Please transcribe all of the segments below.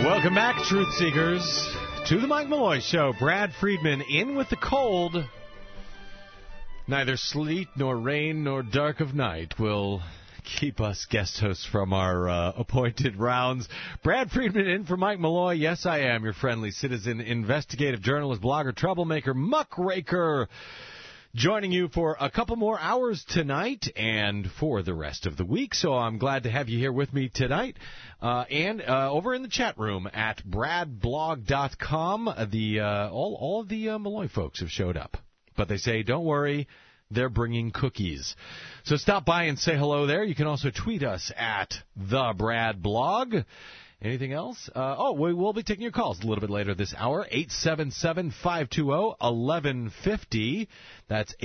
Welcome back, Truth Seekers, to the Mike Malloy Show. Brad Friedman in with the cold. Neither sleet nor rain nor dark of night will keep us guest hosts from our appointed rounds. Brad Friedman in for Mike Malloy. Yes, I am your friendly citizen, investigative journalist, blogger, troublemaker, muckraker. Joining you for a couple more hours tonight and for the rest of the week. So I'm glad to have you here with me tonight. And over in the chat room at bradblog.com, all of the Malloy folks have showed up. But they say, don't worry, they're bringing cookies. So stop by and say hello there. You can also tweet us at @TheBradBlog. Anything else? We will be taking your calls a little bit later this hour. 877-520-1150. That's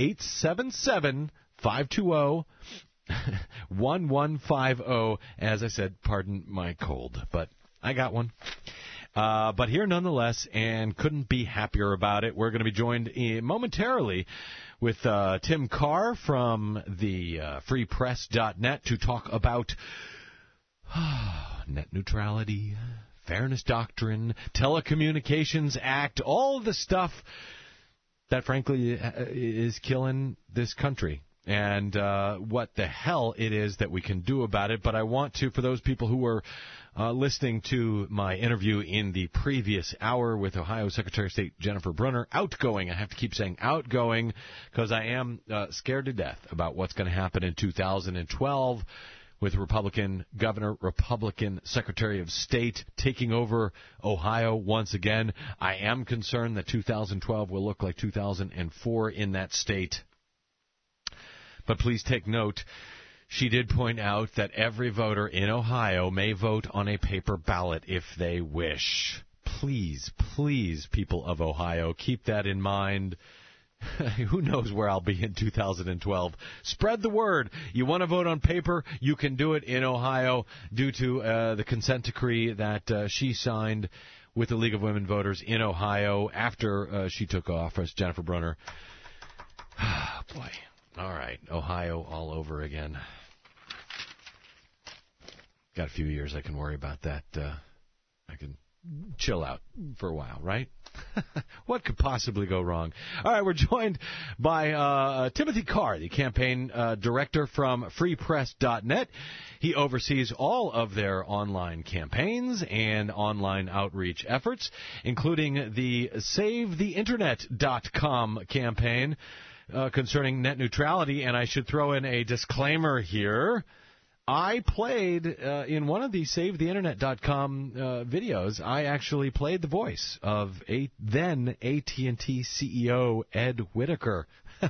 877-520-1150. As I said, pardon my cold, but I got one. But here nonetheless, and couldn't be happier about it. We're going to be joined momentarily with Tim Carr from the freepress.net to talk about net neutrality, fairness doctrine, Telecommunications Act, all the stuff that, frankly, is killing this country. And what the hell it is that we can do about it. But I want to, for those people who were listening to my interview in the previous hour with Ohio Secretary of State Jennifer Brunner, outgoing, I have to keep saying outgoing, because I am scared to death about what's going to happen in 2012 with Republican governor, Republican Secretary of State taking over Ohio once again. I am concerned that 2012 will look like 2004 in that state. But please take note, she did point out that every voter in Ohio may vote on a paper ballot if they wish. Please, please, people of Ohio, keep that in mind. Who knows where I'll be in 2012. Spread the word. You want to vote on paper? You can do it in Ohio due to the consent decree that she signed with the League of Women Voters in Ohio after she took office, Jennifer Brunner. Boy. All right. Ohio all over again. Got a few years I can worry about that. I can chill out for a while, right? What could possibly go wrong? All right, we're joined by Timothy Carr, the campaign director from freepress.net. He oversees all of their online campaigns and online outreach efforts, including the SaveTheInternet.com campaign concerning net neutrality. And I should throw in a disclaimer here. I played, in one of the SaveTheInternet.com videos, I actually played the voice of then AT&T CEO Ed Whitaker.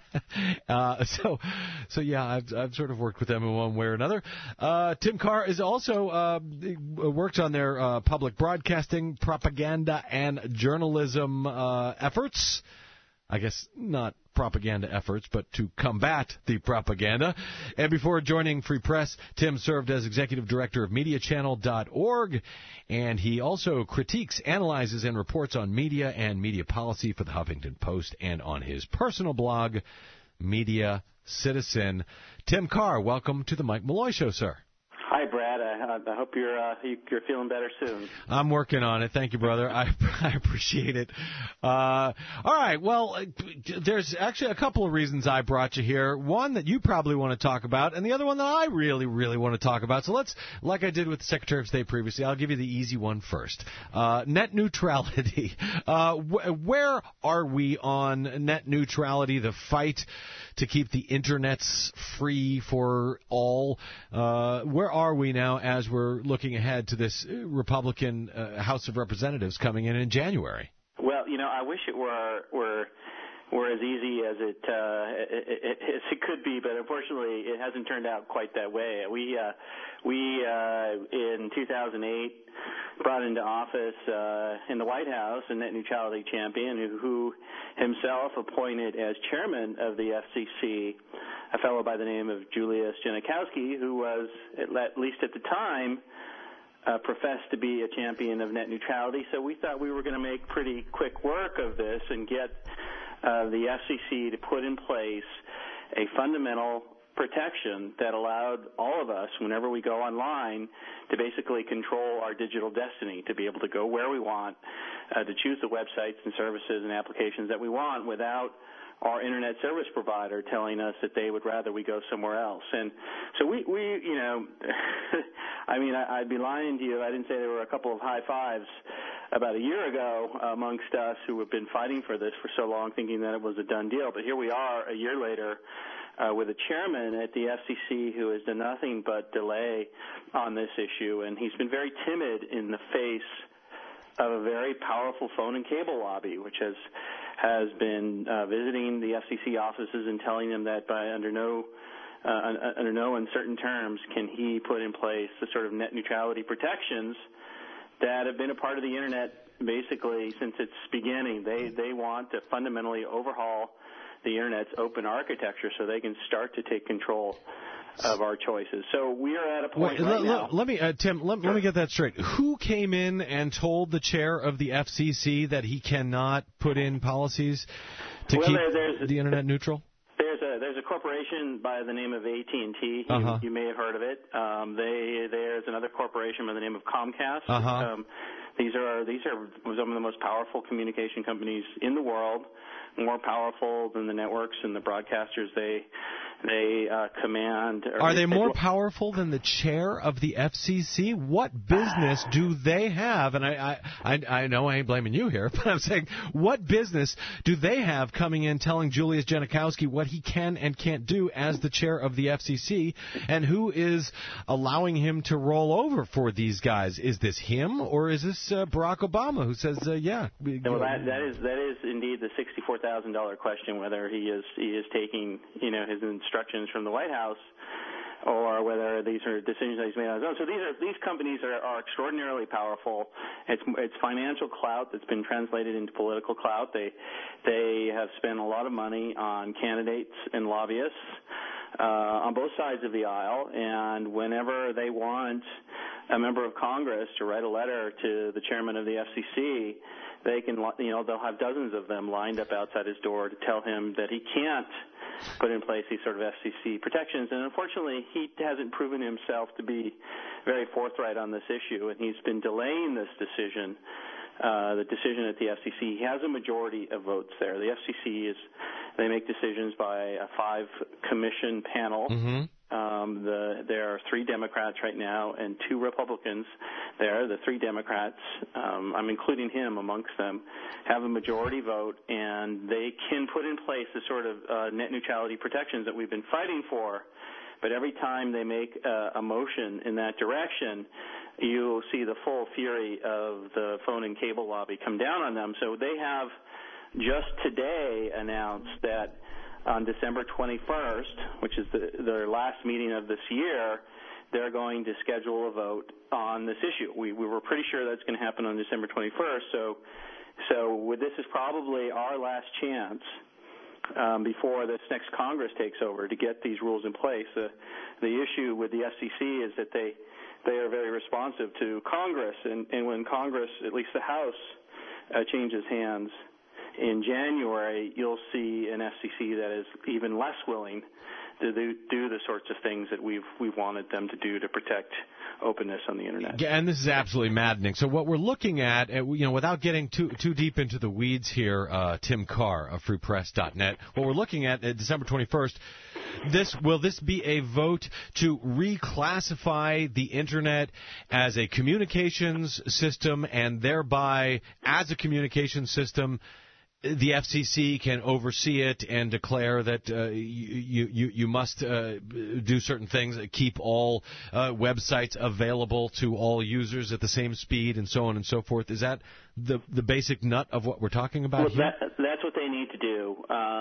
So yeah, I've sort of worked with them in one way or another. Tim Carr is also works on their public broadcasting, propaganda, and journalism efforts. I guess not propaganda efforts, but to combat the propaganda. And before joining Free Press, Tim served as executive director of MediaChannel.org, and he also critiques, analyzes, and reports on media and media policy for the Huffington Post and on his personal blog, Media Citizen. Tim Carr, welcome to the Mike Malloy Show, sir. Hi, Brad. I hope you're feeling better soon. I'm working on it. Thank you, brother. I appreciate it. All right. Well, there's actually a couple of reasons I brought you here. One that you probably want to talk about, and the other one that I really, really want to talk about. So let's, like I did with the Secretary of State previously, I'll give you the easy one first. Net neutrality. Where are we on net neutrality, the fight to keep the internets free for all? Where are we now as we're looking ahead to this Republican House of Representatives coming in January? Well, I wish it were as easy as it could be, but unfortunately, it hasn't turned out quite that way. We in 2008 brought into office in the White House a net neutrality champion who himself appointed as chairman of the FCC a fellow by the name of Julius Genachowski, who was, at least at the time, professed to be a champion of net neutrality. So we thought we were going to make pretty quick work of this and get the FCC to put in place a fundamental protection that allowed all of us, whenever we go online, to basically control our digital destiny, to be able to go where we want, to choose the websites and services and applications that we want without our internet service provider telling us that they would rather we go somewhere else. And so we you know, I mean, I'd be lying to you. I didn't say there were a couple of high fives about a year ago amongst us who have been fighting for this for so long, thinking that it was a done deal. But here we are a year later with a chairman at the FCC who has done nothing but delay on this issue, and he's been very timid in the face of a very powerful phone and cable lobby, which has been visiting the FCC offices and telling them that under no uncertain terms can he put in place the sort of net neutrality protections that have been a part of the Internet basically since its beginning. They want to fundamentally overhaul the Internet's open architecture so they can start to take control of our choices. So we are at a point now. Let me, Tim, let me get that straight. Who came in and told the chair of the FCC that he cannot put in policies to keep the Internet neutral? There's a corporation by the name of AT&T. You may have heard of it. There's another corporation by the name of Comcast. These are some of the most powerful communication companies in the world, more powerful than the networks and the broadcasters they command. Are they more powerful than the chair of the FCC? What business do they have? And I know I ain't blaming you here, but I'm saying, what business do they have coming in telling Julius Genachowski what he can and can't do as the chair of the FCC? And who is allowing him to roll over for these guys? Is this him, or is this Barack Obama who says, yeah? Well, that is indeed the $64,000 question, whether he is taking his instructions from the White House, or whether these are decisions that he's made on his own. So these companies are extraordinarily powerful. It's financial clout that's been translated into political clout. They have spent a lot of money on candidates and lobbyists on both sides of the aisle, and whenever they want a member of Congress to write a letter to the chairman of the FCC, they can, they'll have dozens of them lined up outside his door to tell him that he can't put in place these sort of FCC protections. And unfortunately, he hasn't proven himself to be very forthright on this issue, and he's been delaying this decision, the decision at the FCC. He has a majority of votes there. The FCC they make decisions by a 5-commission panel. There are 3 Democrats right now and 2 Republicans there. The 3 Democrats, I'm including him amongst them, have a majority vote, and they can put in place the sort of net neutrality protections that we've been fighting for. But every time they make a motion in that direction, you'll see the full fury of the phone and cable lobby come down on them. So they have just today announced that on December 21st, which is their last meeting of this year, they're going to schedule a vote on this issue. We were pretty sure that's going to happen on December 21st. So this is probably our last chance before this next Congress takes over to get these rules in place. The issue with the FCC is that they are very responsive to Congress, and when Congress, at least the House, changes hands in January, you'll see an FCC that is even less willing to do the sorts of things that we've wanted them to do to protect openness on the Internet. And this is absolutely maddening. So what we're looking at, without getting too deep into the weeds here, Tim Carr of FreePress.net, what we're looking at December 21st, will this be a vote to reclassify the Internet as a communications system, and thereby, as a communications system, the FCC can oversee it and declare that you must do certain things, keep all websites available to all users at the same speed, and so on and so forth? Is that the basic nut of what we're talking about here? That's what they need to do.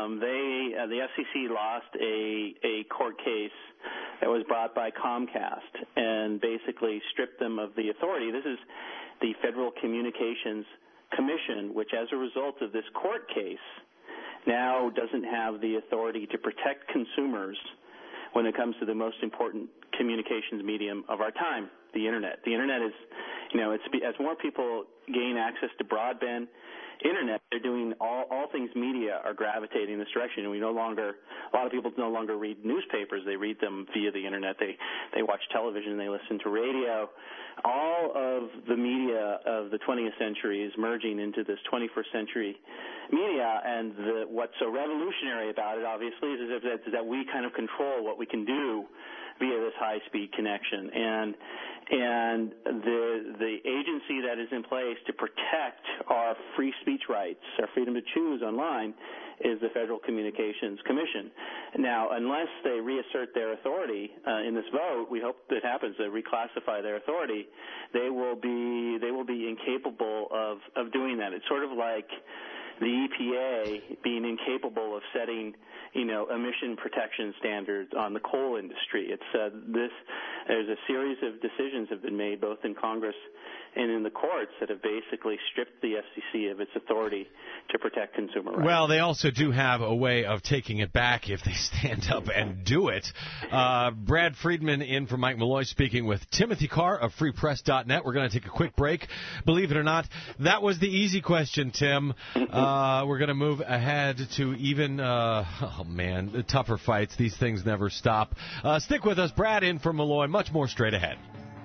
The FCC lost a court case that was brought by Comcast and basically stripped them of the authority. This is the Federal Communications Commission, which as a result of this court case now doesn't have the authority to protect consumers when it comes to the most important communications medium of our time, the Internet. The Internet as more people gain access to broadband internet, they're doing all things media are gravitating in this direction. And a lot of people no longer read newspapers. They read them via the internet. They watch television. They listen to radio. All of the media of the 20th century is merging into this 21st century media. And what's so revolutionary about it, obviously, is that we kind of control what we can do via this high-speed connection. And the agency that is in place to protect our free speech rights, our freedom to choose online, is the Federal Communications Commission. Now, unless they reassert their authority in this vote, we hope that happens, they reclassify their authority, they will be incapable of doing that. It's sort of like the EPA being incapable of setting, emission protection standards on the coal industry. There's a series of decisions have been made both in Congress and in the courts that have basically stripped the FCC of its authority to protect consumer rights. Well, they also do have a way of taking it back if they stand up and do it. Brad Friedman in for Mike Malloy speaking with Timothy Carr of FreePress.net. We're going to take a quick break. Believe it or not, that was the easy question, Tim. We're going to move ahead to even, the tougher fights. These things never stop. Stick with us. Brad in for Malloy. Much more straight ahead.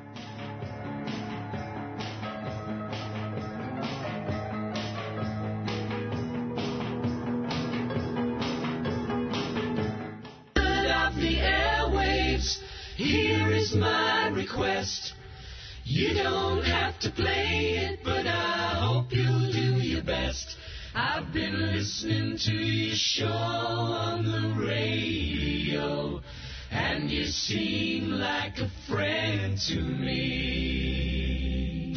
Here is my request. You don't have to play it, but I hope you'll do your best. I've been listening to your show on the radio, and you seem like a friend to me.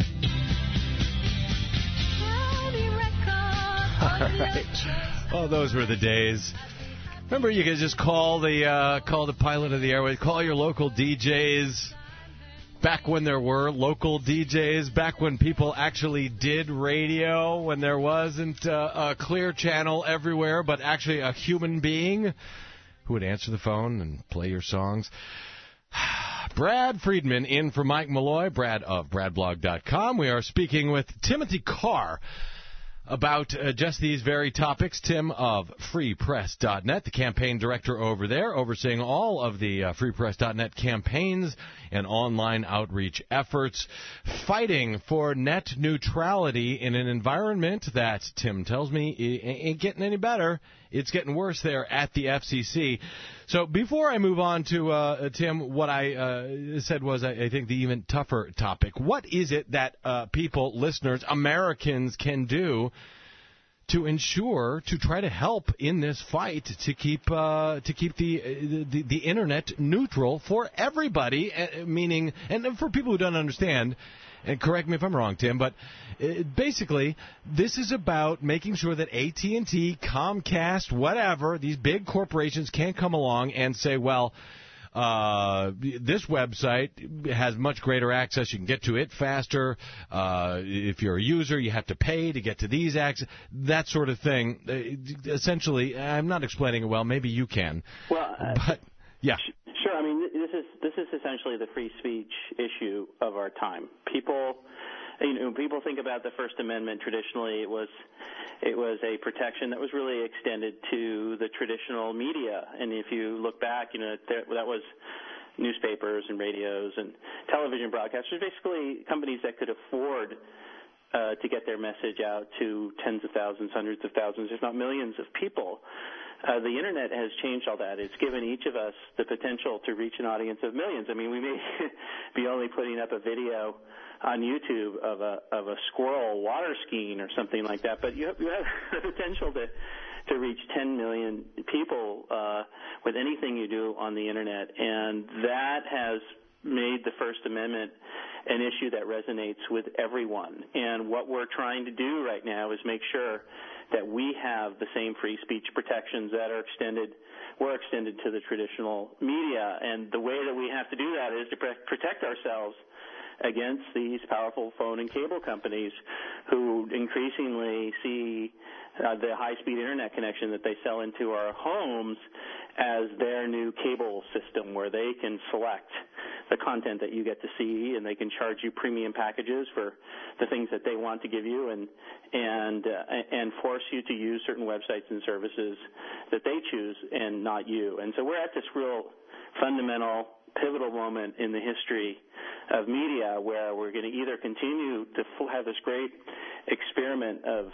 All right. Oh, those were the days. Remember, you could just call the pilot of the airways, call your local DJs. Back when there were local DJs, back when people actually did radio, when there wasn't a clear channel everywhere, but actually a human being who would answer the phone and play your songs. Brad Friedman in for Mike Malloy, Brad of BradBlog.com. We are speaking with Timothy Carr about just these very topics. Tim of FreePress.net, the campaign director over there, overseeing all of the FreePress.net campaigns and online outreach efforts, fighting for net neutrality in an environment that, Tim tells me, ain't getting any better. It's getting worse there at the FCC. So before I move on to, Tim, what I said was, I think, the even tougher topic. What is it that people, listeners, Americans can do to ensure, to try to help in this fight to keep the Internet neutral for everybody, meaning, and for people who don't understand, and correct me if I'm wrong, Tim, but basically, this is about making sure that AT&T, Comcast, whatever, these big corporations can't come along and say, well, this website has much greater access. You can get to it faster. If you're a user, you have to pay to get to these access, that sort of thing. Essentially, I'm not explaining it well. Maybe you can. Well, but yeah. Sure. I mean, this is essentially the free speech issue of our time. People think about the First Amendment. Traditionally, it was a protection that was really extended to the traditional media. And if you look back, that was newspapers and radios and television broadcasters, basically companies that could afford to get their message out to tens of thousands, hundreds of thousands, if not millions of people. The Internet has changed all that. It's given each of us the potential to reach an audience of millions. I mean, we may be only putting up a video on YouTube of a squirrel water skiing or something like that, but you have the potential to reach 10 million people with anything you do on the Internet, and that has made the First Amendment an issue that resonates with everyone. And what we're trying to do right now is make sure that we have the same free speech protections that were extended to the traditional media. And the way that we have to do that is to protect ourselves against these powerful phone and cable companies who increasingly see the high-speed Internet connection that they sell into our homes as their new cable system where they can select the content that you get to see, and they can charge you premium packages for the things that they want to give you, and force you to use certain websites and services that they choose and not you. And so we're at this real fundamental, pivotal moment in the history of media where we're going to either continue to have this great experiment of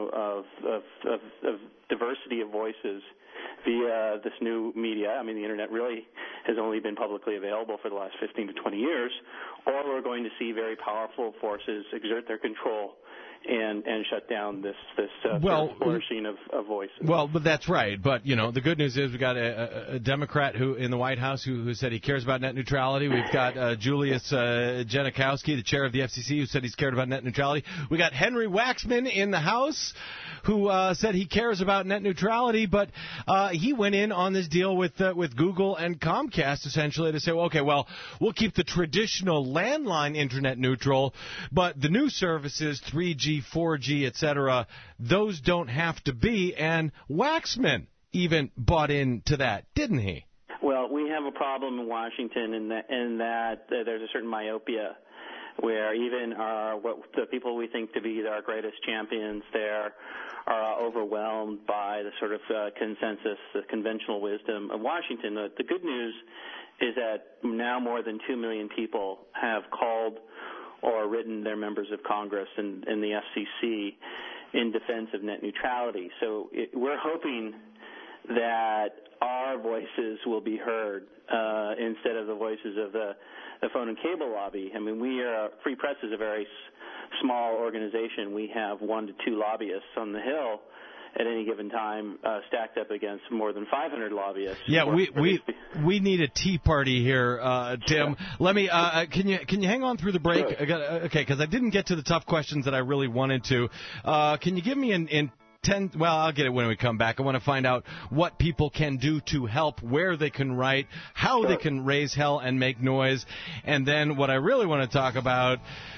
diversity of voices via this new media. I mean, the internet really has only been publicly available for the last 15 to 20 years, or we're going to see very powerful forces exert their control and shut down this flourishing of voices. Well, but that's right. But, the good news is we've got a Democrat who in the White House who said he cares about net neutrality. We've got Julius Genachowski, the chair of the FCC, who said he's cared about net neutrality. We got Henry Waxman in the House who said he cares about net neutrality, but he went in on this deal with Google and Comcast essentially to say, well, we'll keep the traditional landline internet neutral, but the new services, 3G, 4G, etc., those don't have to be. And Waxman even bought into that, didn't he? Well, we have a problem in Washington in that there's a certain myopia where even the people we think to be our greatest champions there are overwhelmed by the sort of consensus, the conventional wisdom of Washington. The good news is that now more than 2 million people have called or written their members of Congress and the FCC in defense of net neutrality. So we're hoping that our voices will be heard instead of the voices of the phone and cable lobby. I mean, Free Press is a very small organization. We have 1 to 2 lobbyists on the Hill at any given time, stacked up against more than 500 lobbyists. Yeah, we need a tea party here, Tim. Let me. Can you hang on through the break? Sure. Okay, because I didn't get to the tough questions that I really wanted to. Can you give me in 10? Well, I'll get it when we come back. I want to find out what people can do to help, where they can write, how they can raise hell and make noise, and then what I really want to talk about.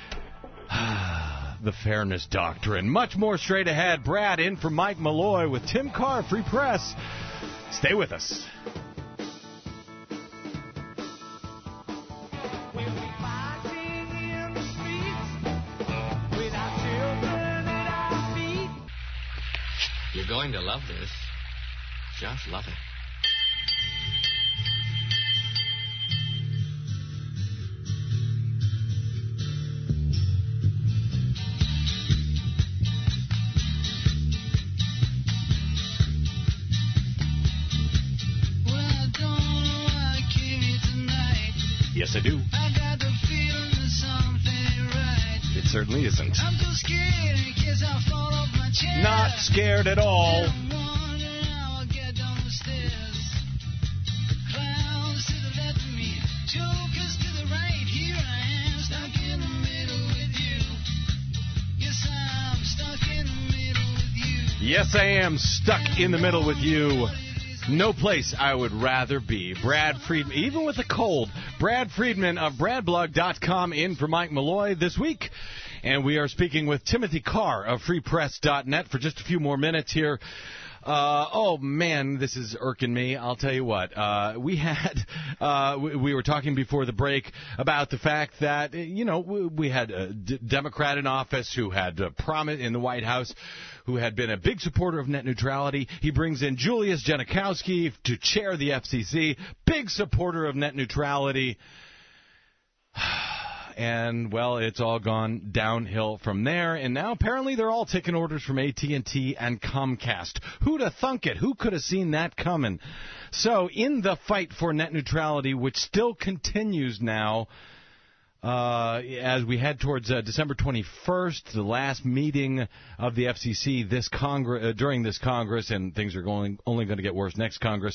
The Fairness Doctrine. Much more straight ahead. Brad in for Mike Malloy with Tim Carr, Free Press. Stay with us. You're going to love this. Just love it. Yes, I do. I got the feeling that something right. It certainly isn't. I'm too scared in case I fall off my chair. Not scared at all. I'm wondering how I'll get down the stairs. Clowns to the left of me, jokers to the right. Here I am, stuck in the middle with you. Yes, I'm stuck in the middle with you. Yes, I am stuck in the middle with you. No place I would rather be. Brad Friedman, even with a cold, Brad Friedman of BradBlog.com in for Mike Malloy this week. And we are speaking with Timothy Carr of FreePress.net for just a few more minutes here. Oh, man, this is irking me. I'll tell you what. We were talking before the break about the fact that, we had a Democrat in office who had promised in the White House, who had been a big supporter of net neutrality. He brings in Julius Genachowski to chair the FCC, big supporter of net neutrality. And, well, it's all gone downhill from there. And now apparently they're all taking orders from AT&T and Comcast. Who'd have thunk it? Who could have seen that coming? So in the fight for net neutrality, which still continues now, as we head towards December 21st, the last meeting of the FCC during this Congress, and things are only going to get worse next Congress.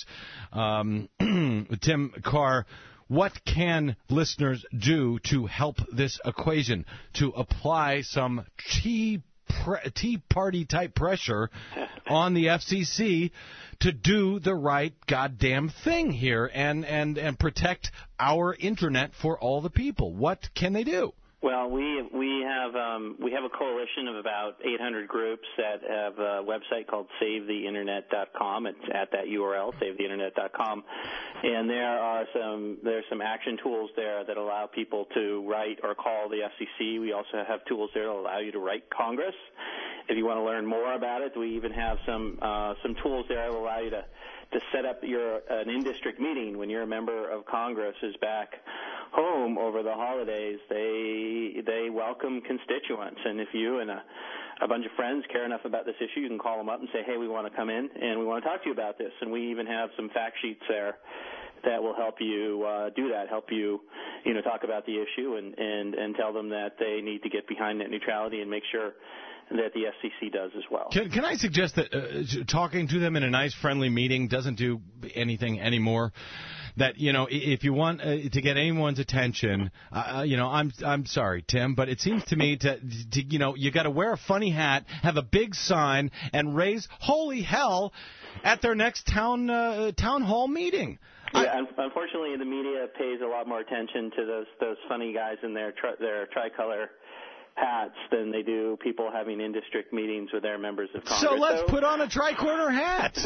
Tim Carr, what can listeners do to help this equation, to apply some Tea Party type pressure on the FCC to do the right goddamn thing here and protect our internet for all the people? What can they do? Well, we have a coalition of about 800 groups that have a website called SaveTheInternet.com. It's at that URL, SaveTheInternet.com, and there's some action tools there that allow people to write or call the FCC. We also have tools there that allow you to write Congress. If you want to learn more about it, we even have some tools there that will allow you to set up an in-district meeting when your member of Congress is back home over the holidays. They welcome constituents, and if you and a bunch of friends care enough about this issue, you can call them up and say, hey, we want to come in and we want to talk to you about this. And we even have some fact sheets there that will help you do that, help you talk about the issue and tell them that they need to get behind net neutrality and make sure that the FCC does as well. Can I suggest that talking to them in a nice, friendly meeting doesn't do anything anymore? That, if you want to get anyone's attention, I'm sorry, Tim, but it seems to me to you got to wear a funny hat, have a big sign, and raise holy hell at their next town hall meeting. Yeah, unfortunately, the media pays a lot more attention to those funny guys in their tricolor hats than they do people having in-district meetings with their members of Congress. So let's put on a tricorner hat.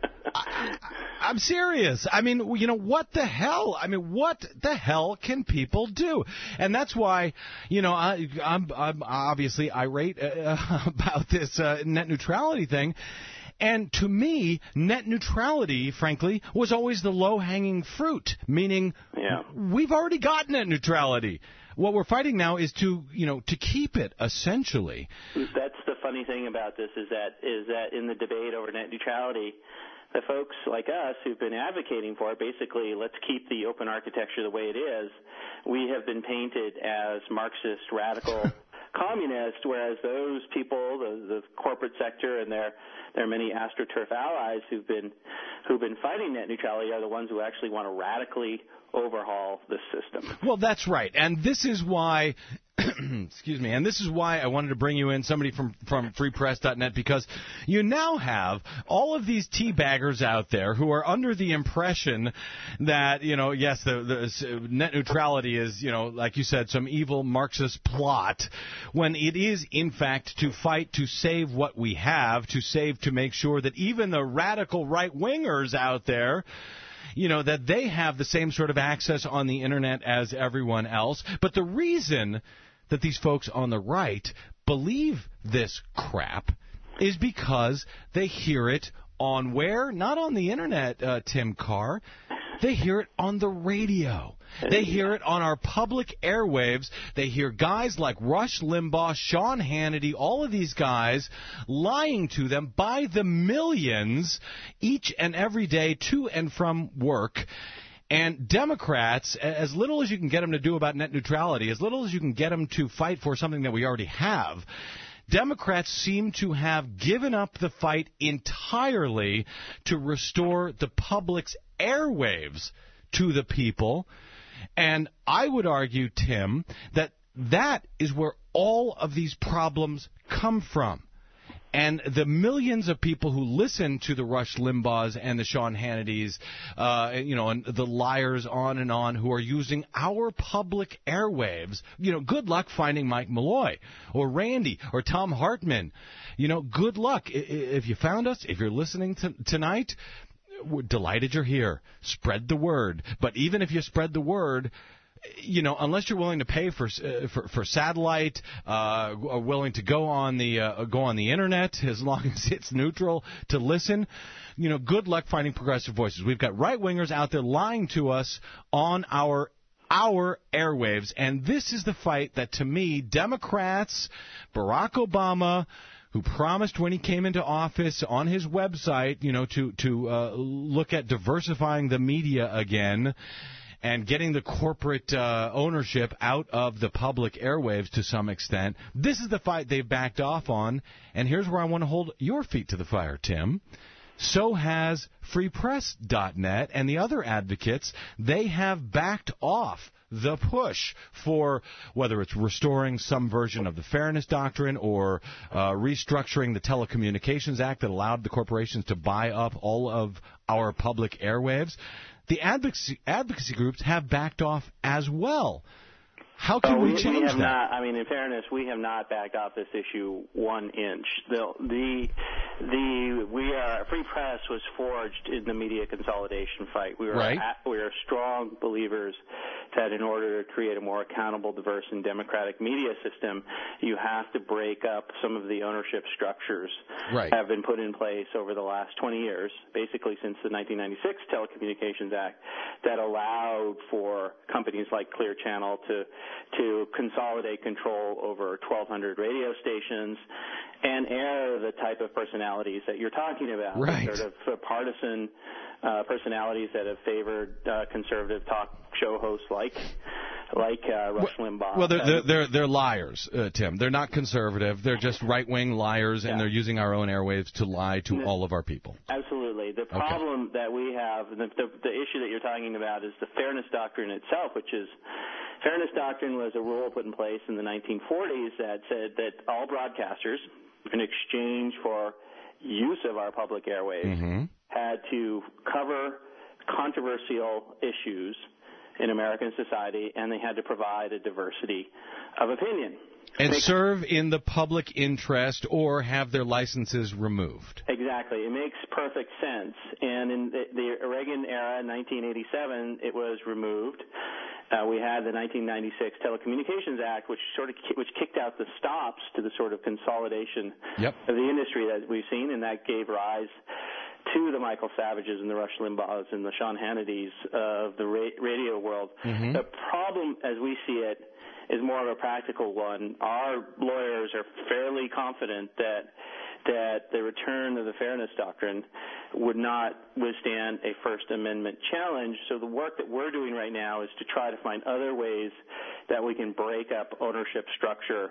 I'm serious. I mean, what the hell? I mean, what the hell can people do? And that's why, I'm obviously irate about this net neutrality thing. And to me, net neutrality, frankly, was always the low-hanging fruit, meaning we've already got net neutrality. What we're fighting now is to keep it, essentially. That's the funny thing about this is that in the debate over net neutrality, the folks like us who've been advocating for it, basically, let's keep the open architecture the way it is, we have been painted as Marxist radical communist, whereas those people, the corporate sector and their many AstroTurf allies who've been fighting net neutrality are the ones who actually want to radically overhaul the system. Well, that's right, and this is why. Excuse me, and this is why I wanted to bring you in somebody from freepress.net, because you now have all of these teabaggers out there who are under the impression that, yes, the net neutrality is, like you said, some evil Marxist plot, when it is, in fact, to fight to save what we have, to make sure that even the radical right-wingers out there, that they have the same sort of access on the Internet as everyone else. But the reason that these folks on the right believe this crap is because they hear it on where? Not on the Internet, Tim Carr. They hear it on the radio. They hear it on our public airwaves. They hear guys like Rush Limbaugh, Sean Hannity, all of these guys lying to them by the millions each and every day to and from work. And Democrats, as little as you can get them to do about net neutrality, as little as you can get them to fight for something that we already have, Democrats seem to have given up the fight entirely to restore the public's airwaves to the people. And I would argue, Tim, that is where all of these problems come from. And the millions of people who listen to the Rush Limbaughs and the Sean Hannitys, and the liars on and on who are using our public airwaves, good luck finding Mike Malloy or Randy or Tom Hartman. Good luck. If you found us, if you're listening tonight, we're delighted you're here. Spread the word. But even if you spread the word, unless you're willing to pay for satellite, or willing to go on the Internet, as long as it's neutral to listen, good luck finding progressive voices. We've got right-wingers out there lying to us on our airwaves, and this is the fight that, to me, Democrats, Barack Obama, who promised when he came into office on his website, to look at diversifying the media again and getting the corporate ownership out of the public airwaves to some extent. This is the fight they've backed off on, and here's where I want to hold your feet to the fire, Tim. So has freepress.net and the other advocates. They have backed off the push for whether it's restoring some version of the Fairness Doctrine or restructuring the Telecommunications Act that allowed the corporations to buy up all of our public airwaves. The advocacy groups have backed off as well. How can we change we have that? Not, I mean, in fairness, we have not backed off this issue 1 inch. Free Press was forged in the media consolidation fight. We are strong believers that in order to create a more accountable, diverse, and democratic media system, you have to break up some of the ownership structures that have been put in place over the last 20 years, basically since the 1996 Telecommunications Act, that allowed for companies like Clear Channel to consolidate control over 1,200 radio stations and air the type of personalities that you're talking about, sort of partisan personalities that have favored conservative talk show hosts like Rush Limbaugh. Well, they're liars, Tim. They're not conservative. They're just right-wing liars, and they're using our own airwaves to lie to all of our people. Absolutely. The problem that we have, the issue that you're talking about, is the fairness doctrine itself, which is fairness doctrine was a rule put in place in the 1940s that said that all broadcasters, in exchange for use of our public airwaves, had to cover controversial issues in American society, and they had to provide a diversity of opinion. And serve in the public interest or have their licenses removed. Exactly. It makes perfect sense. And in the Reagan era, 1987, it was removed. We had the 1996 Telecommunications Act, which kicked out the stops to the sort of consolidation of the industry that we've seen, and that gave rise to the Michael Savages and the Rush Limbaughs and the Sean Hannitys of the radio world. The problem, as we see it, is more of a practical one. Our lawyers are fairly confident that the return of the fairness doctrine would not withstand a First Amendment challenge. So the work that we're doing right now is to try to find other ways that we can break up ownership structure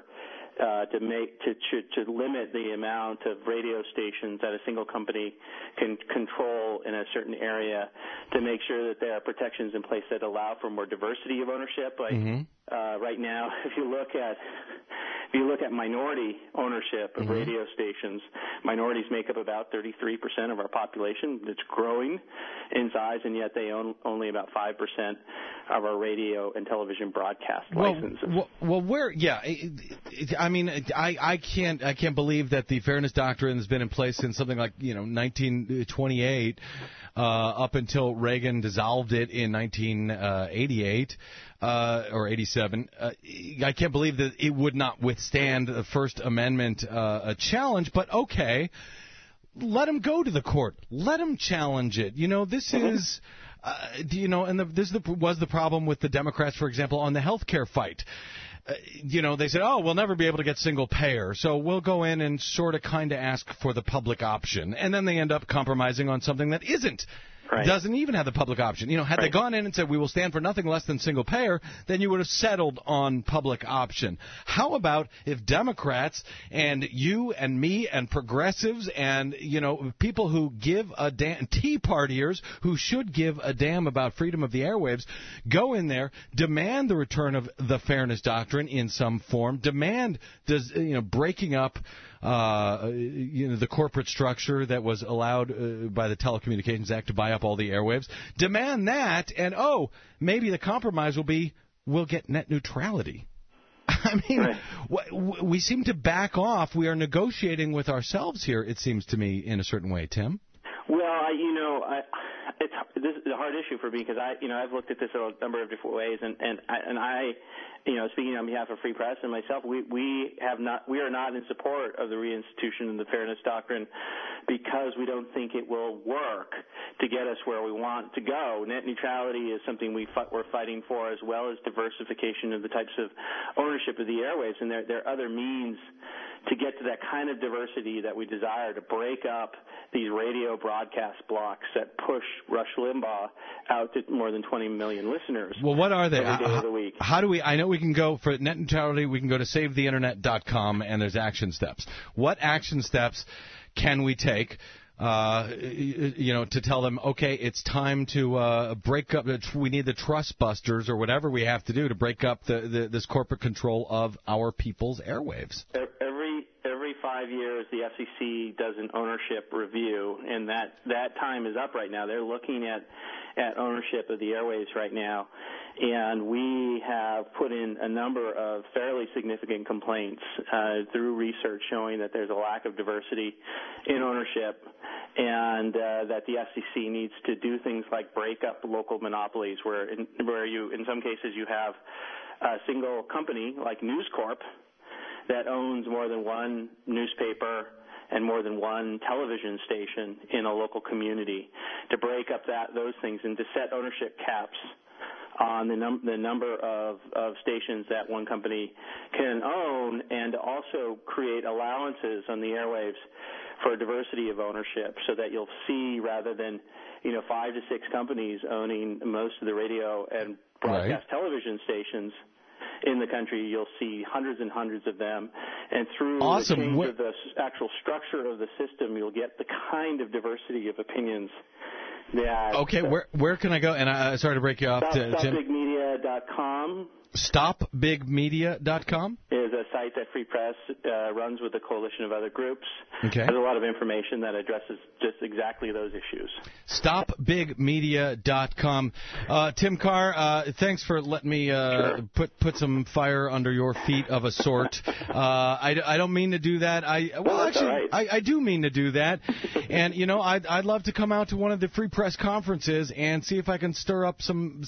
to limit the amount of radio stations that a single company can control in a certain area, to make sure that there are protections in place that allow for more diversity of ownership. Right now, if you look at minority ownership of radio stations, minorities make up about 33% of our population. It's growing in size, and yet they own only about 5% of our radio and television broadcast licenses. I mean, I can't believe that the fairness doctrine has been in place since something like 1928 up until Reagan dissolved it in 1988 or 87. I can't believe that it would not withstand the First Amendment challenge. But okay, let him go to the court. Let him challenge it. This is. This was the problem with the Democrats, for example, on the health care fight. They said, we'll never be able to get single payer, so we'll go in and sort of kind of ask for the public option. And then they end up compromising on something that isn't. Doesn't even have the public option. Had they gone in and said, we will stand for nothing less than single payer, then you would have settled on public option. How about if Democrats and you and me and progressives and, people who give a damn, Tea Partiers who should give a damn about freedom of the airwaves, go in there, demand the return of the fairness doctrine in some form, demand breaking up the corporate structure that was allowed by the Telecommunications Act to buy up all the airwaves. Demand that, and maybe the compromise will be we'll get net neutrality. I mean, we seem to back off. We are negotiating with ourselves here, it seems to me, in a certain way, Tim. Well, this is a hard issue for me because I've looked at this in a number of different ways, and I speaking on behalf of Free Press and myself, we are not in support of the reinstitution of the fairness doctrine because we don't think it will work to get us where we want to go. Net neutrality is something we're fighting for, as well as diversification of the types of ownership of the airwaves, and there are other means to get to that kind of diversity that we desire, to break up these radio broadcast blocks that push Rush Limbaugh out to more than 20 million listeners. Well, what are they? Every day of the week. How do we? I know we can go for net neutrality. We can go to SaveTheInternet.com, and there's action steps. What action steps can we take? To tell them, okay, it's time to break up. We need the trust busters or whatever we have to do to break up this corporate control of our people's airwaves. Every 5 years, the FCC does an ownership review, and that time is up right now. They're looking at ownership of the airwaves right now, and we have put in a number of fairly significant complaints through research showing that there's a lack of diversity in ownership, and that the FCC needs to do things like break up local monopolies, where you, in some cases, you have a single company like News Corp that owns more than one newspaper and more than one television station in a local community, to break up those things and to set ownership caps on the number of stations that one company can own, and to also create allowances on the airwaves for diversity of ownership, so that you'll see, rather than 5 to 6 companies owning most of the radio and broadcast television stations in the country, you'll see hundreds and hundreds of them. And through the change of the actual structure of the system, you'll get the kind of diversity of opinions that... Okay, where can I go? And sorry to break you off, Tim. StopBigMedia.com. StopBigMedia.com? Is a site that Free Press runs with a coalition of other groups. Okay. Has a lot of information that addresses just exactly those issues. StopBigMedia.com. Tim Carr, thanks for letting me put some fire under your feet of a sort. I don't mean to do that. I do mean to do that. And I'd love to come out to one of the Free Press conferences and see if I can stir up some.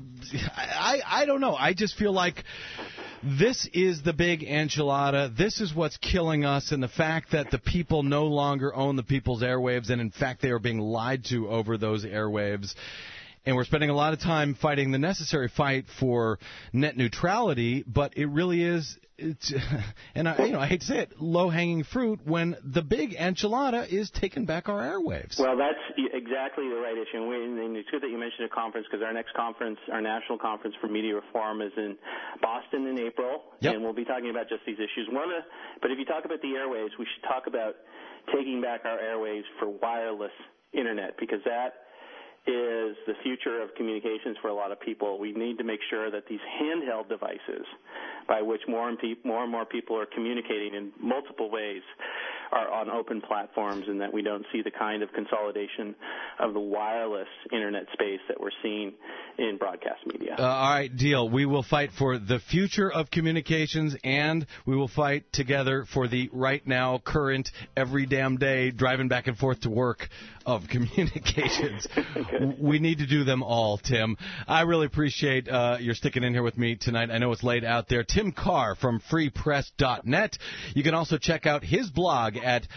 I don't know. I just feel like this is the big enchilada. This is what's killing us, and the fact that the people no longer own the people's airwaves, and in fact they are being lied to over those airwaves. And we're spending a lot of time fighting the necessary fight for net neutrality, but it really is, and I hate to say it, low-hanging fruit when the big enchilada is taking back our airwaves. Well, that's exactly the right issue. And it's good that you mentioned a conference, because our next conference, our national conference for media reform, is in Boston in April, and we'll be talking about just these issues. But if you talk about the airwaves, we should talk about taking back our airwaves for wireless Internet, because that is the future of communications for a lot of people. We need to make sure that these handheld devices, by which more and more people are communicating in multiple ways, are on open platforms, and that we don't see the kind of consolidation of the wireless Internet space that we're seeing in broadcast media. All right, deal. We will fight for the future of communications, and we will fight together for the right now, current, every damn day, driving back and forth to work of communications. We need to do them all, Tim. I really appreciate your sticking in here with me tonight. I know it's late out there. Tim Carr from freepress.net. You can also check out his blog at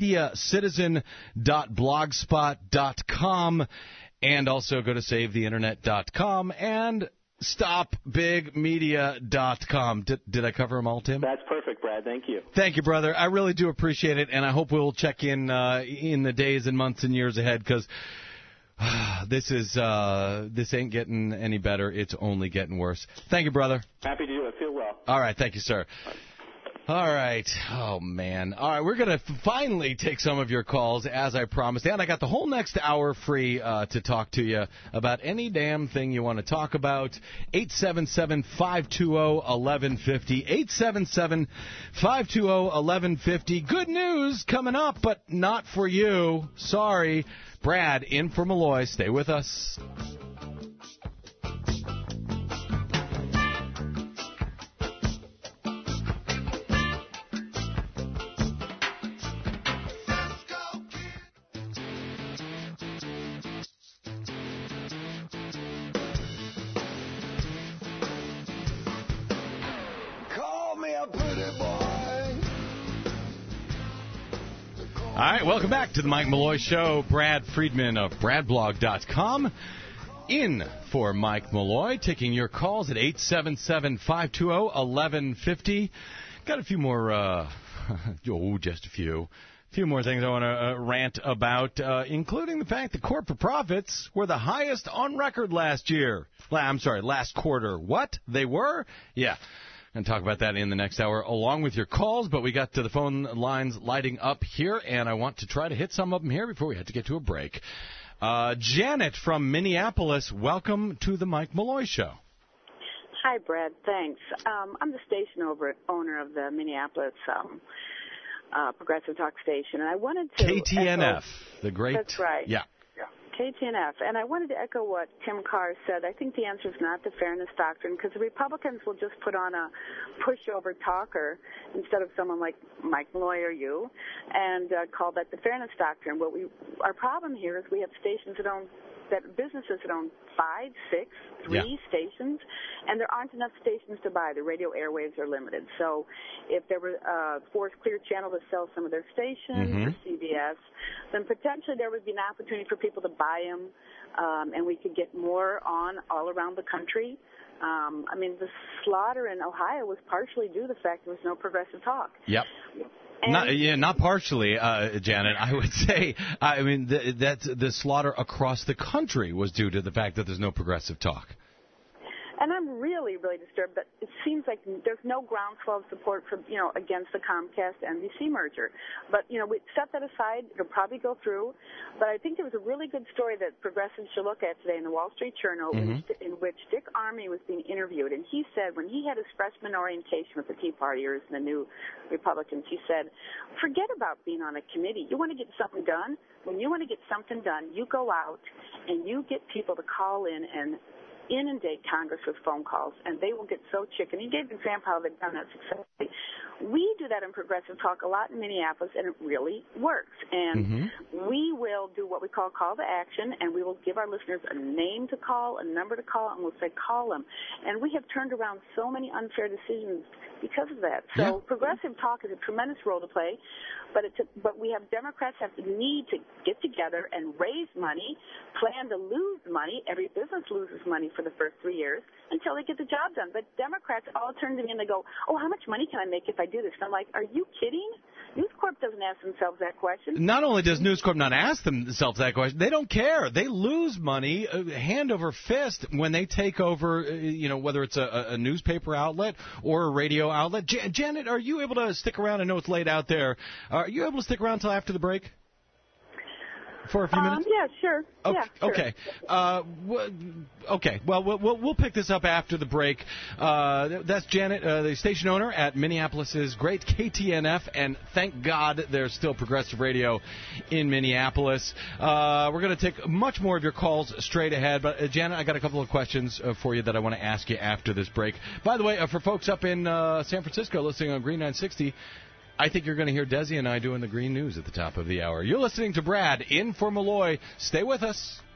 mediacitizen.blogspot.com, and also go to savetheinternet.com and StopBigMedia.com. Did I cover them all, Tim? That's perfect, Brad. Thank you. Thank you, brother. I really do appreciate it, and I hope we'll check in the days and months and years ahead, because this ain't getting any better. It's only getting worse. Thank you, brother. Happy to do it. Feel well. All right. Thank you, sir. All right. Oh, man. All right. We're going to finally take some of your calls, as I promised. And I got the whole next hour free to talk to you about any damn thing you want to talk about. 877-520-1150. 877-520-1150. Good news coming up, but not for you. Sorry. Brad in for Malloy. Stay with us. All right, welcome back to the Mike Malloy Show. Brad Friedman of BradBlog.com in for Mike Malloy, taking your calls at 877-520-1150. Got a few more, just a few more things I want to rant about, including the fact that corporate profits were the highest on record last quarter. What? They were? Yeah. And talk about that in the next hour, along with your calls. But we got to the phone lines lighting up here, and I want to try to hit some of them here before we have to get to a break. Janet from Minneapolis, welcome to the Mike Malloy Show. Hi, Brad. Thanks. I'm the station owner of the Minneapolis progressive talk station, and I wanted to KTNF, the great. That's right. Yeah. KTNF, and I wanted to echo what Tim Carr said. I think the answer is not the fairness doctrine, because the Republicans will just put on a pushover talker instead of someone like Mike Malloy or you, and call that the fairness doctrine. Our problem here is we have stations that businesses that own 5, 6, 3 stations, and there aren't enough stations to buy. The radio airwaves are limited. So if there were Forest Clear Channel to sell some of their stations, or CBS, then potentially there would be an opportunity for people to buy them, and we could get more on all around the country. I mean, the slaughter in Ohio was partially due to the fact there was no progressive talk. Yep. Not partially, Janet. I would say, I mean, the slaughter across the country was due to the fact that there's no progressive talk. And I'm really, really disturbed that it seems like there's no groundswell of support for, against the Comcast-NBC merger. But, we set that aside. It'll probably go through. But I think there was a really good story that progressives should look at today in the Wall Street Journal in which Dick Armey was being interviewed. And he said when he had his freshman orientation with the Tea Partiers and the new Republicans, he said, forget about being on a committee. You want to get something done? When you want to get something done, you go out and you get people to call in and inundate Congress with phone calls, and they will get so chicken. He gave an example how they've done that successfully. We do that in Progressive Talk a lot in Minneapolis, and it really works. And we will do what we call to action, and we will give our listeners a name to call, a number to call, and we'll say call them. And we have turned around so many unfair decisions because of that. So Progressive Talk is a tremendous role to play, but we have Democrats have the need to get together and raise money, plan to lose money. Every business loses money for the first 3 years until they get the job done. But Democrats all turn to me and they go, oh, how much money can I make if I do this? And I'm like, are you kidding? News Corp doesn't ask themselves that question. Not only does News Corp not ask themselves that question, they don't care. They lose money hand over fist when they take over, whether it's a newspaper outlet or a radio outlet. Janet, are you able to stick around? I know it's late out there. Are you able to stick around until after the break? For a few minutes? Yeah, sure. Okay. Yeah, sure. Okay. Well, we'll pick this up after the break. That's Janet, the station owner at Minneapolis's great KTNF, and thank God there's still progressive radio in Minneapolis. We're going to take much more of your calls straight ahead, but Janet, I got a couple of questions for you that I want to ask you after this break. By the way, for folks up in San Francisco listening on Green 960, I think you're going to hear Desi and I doing the green news at the top of the hour. You're listening to Brad in for Malloy. Stay with us.